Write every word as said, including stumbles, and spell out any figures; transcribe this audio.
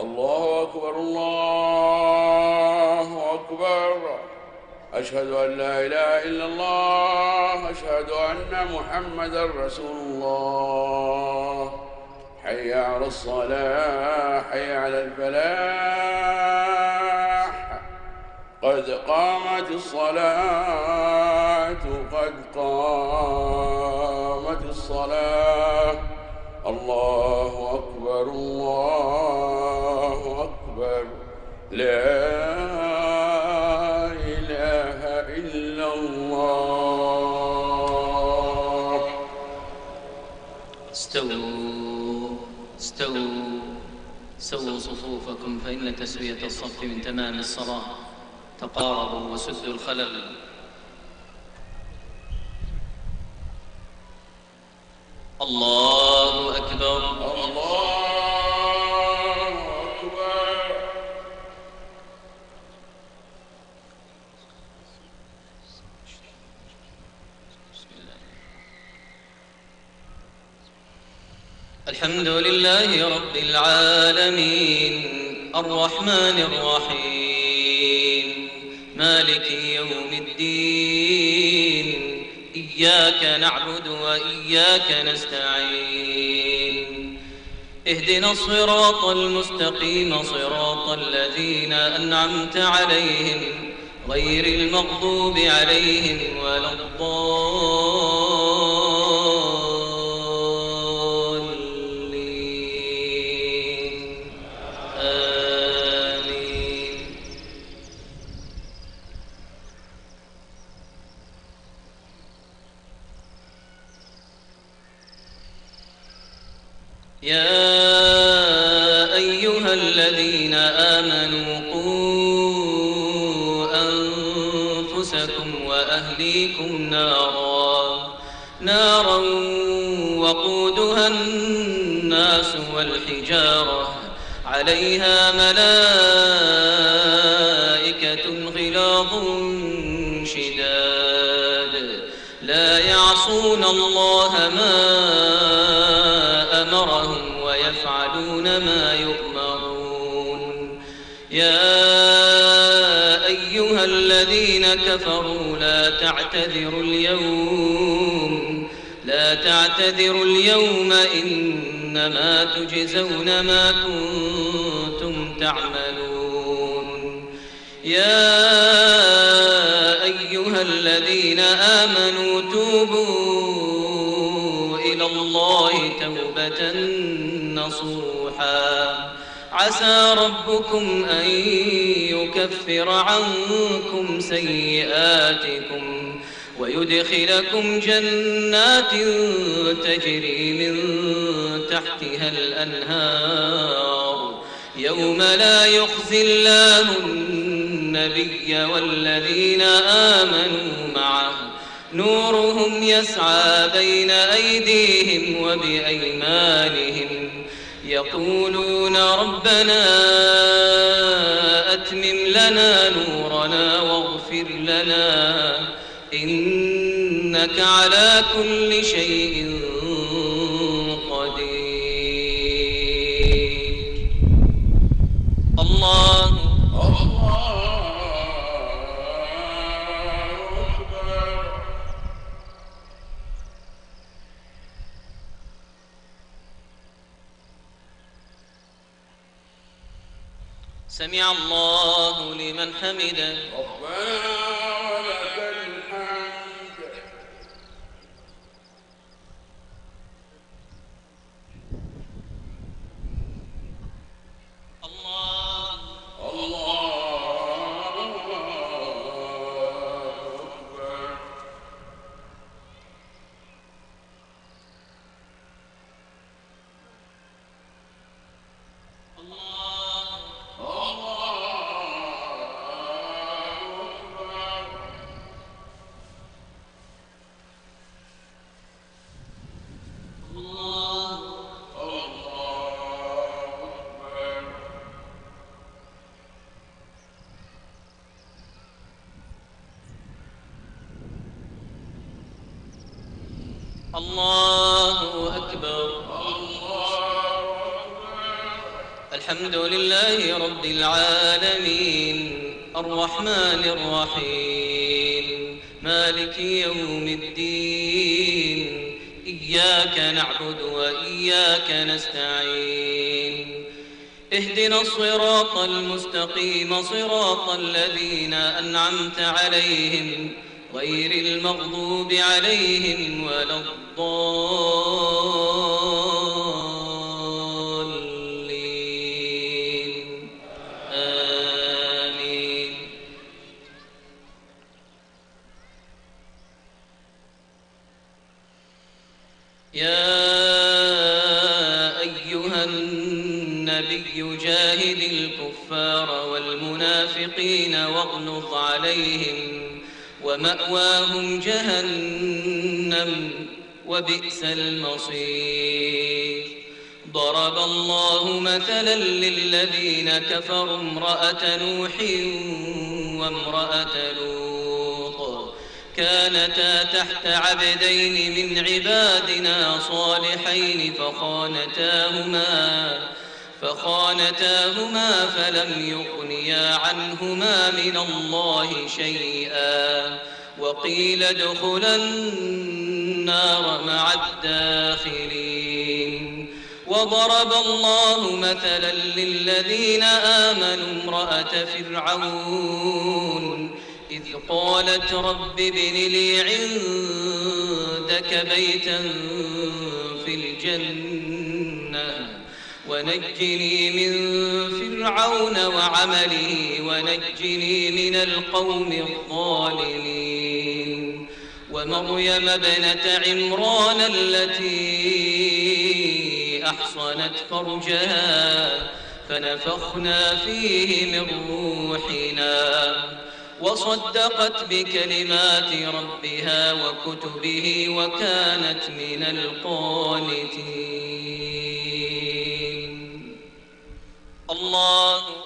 الله أكبر الله أكبر. أشهد أن لا إله إلا الله. أشهد أن محمدا رسول الله. حي على الصلاة حي على الفلاح. قد قامت الصلاة قد قامت الصلاة. الله أكبر الله أكبر. لا إله إلا الله. استووا استووا سووا صفوفكم فإن تسوية الصف من تمام الصلاة. تقاربوا وسدوا الخلل. الله أكبر الله أكبر. الحمد لله رب العالمين الرحمن الرحيم مالك يوم الدين. إياك نعبد وإياك نستعين. اهدنا الصراط المستقيم صراط الذين أنعمت عليهم غير المغضوب عليهم ولا الضالين. آمين. يا أيها الذين آمنوا قوا أنفسكم وأهليكم نارا نارا وقودها الناس والحجارة عليها ملائكة غلاظ شداد لا يعصون الله ما أمرهم ويفعلون ما يؤمرون. يا أيها الذين كفروا لا تعتذروا اليوم لا تعتذروا اليوم إنما تجزون ما كنتم تعملون. يا أيها الذين آمنوا توبوا إلى الله توبة نصوحا عسى ربكم أن يكفر عنكم سيئاتكم ويدخلكم جنات تجري من تحتها الأنهار يوم لا يخزي الله النبي والذين آمنوا معه نورهم يسعى بين أيديهم وبأيمانهم يقولون ربنا أتمم لنا نورنا واغفر لنا إنك على كل شيء قدير. الله سمع الله لمن حمده. ربنا ولك الحمد. الله الله أكبر. الله أكبر. الحمد لله رب العالمين الرحمن الرحيم مالك يوم الدين إياك نعبد وإياك نستعين اهدنا الصراط المستقيم صراط الذين أنعمت عليهم غير المغضوب عليهم ولا الضالين آمين. يا أيها النبي جاهد الكفار والمنافقين واغلظ عليهم ومأواهم جهنم وبئس المصير. ضرب الله مثلا للذين كفروا امرأة نوح وامرأة لوط كانتا تحت عبدين من عبادنا صالحين فخانتاهما فخانتاهما فلم يغنيا عنهما من الله شيئا وقيل ادخلا النار مع الداخلين. وضرب الله مثلا للذين آمنوا امرأة فرعون إذ قالت رب ابن لي عندك بيتا في الجنة ونجني من فرعون وعمله ونجني من القوم الظالمين. ومريم ابنة عمران التي أحصنت فرجها فنفخنا فيه من روحنا وصدقت بكلمات ربها وكتبه وكانت من القانتين. الله